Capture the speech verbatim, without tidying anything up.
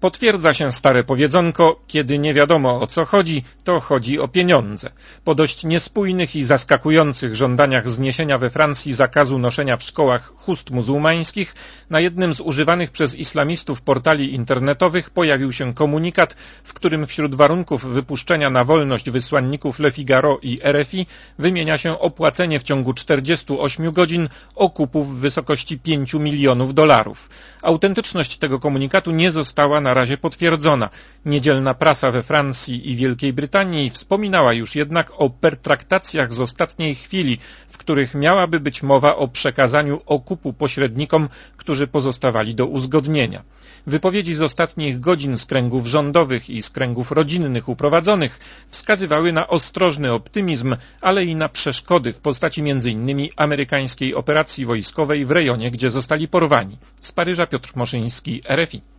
Potwierdza się stare powiedzonko, kiedy nie wiadomo o co chodzi, to chodzi o pieniądze. Po dość niespójnych i zaskakujących żądaniach zniesienia we Francji zakazu noszenia w szkołach chust muzułmańskich, na jednym z używanych przez islamistów portali internetowych pojawił się komunikat, w którym wśród warunków wypuszczenia na wolność wysłanników Le Figaro i R F I wymienia się opłacenie w ciągu czterdziestu ośmiu godzin okupów w wysokości pięciu milionów dolarów. Autentyczność tego komunikatu nie została na razie potwierdzona. Niedzielna prasa we Francji i Wielkiej Brytanii wspominała już jednak o pertraktacjach z ostatniej chwili, w których miałaby być mowa o przekazaniu okupu pośrednikom, którzy pozostawali do uzgodnienia. Wypowiedzi z ostatnich godzin z kręgów rządowych i z kręgów rodzinnych uprowadzonych wskazywały na ostrożny optymizm, ale i na przeszkody w postaci między innymi amerykańskiej operacji wojskowej w rejonie, gdzie zostali porwani. Z Paryża Piotr Moszyński, R F I.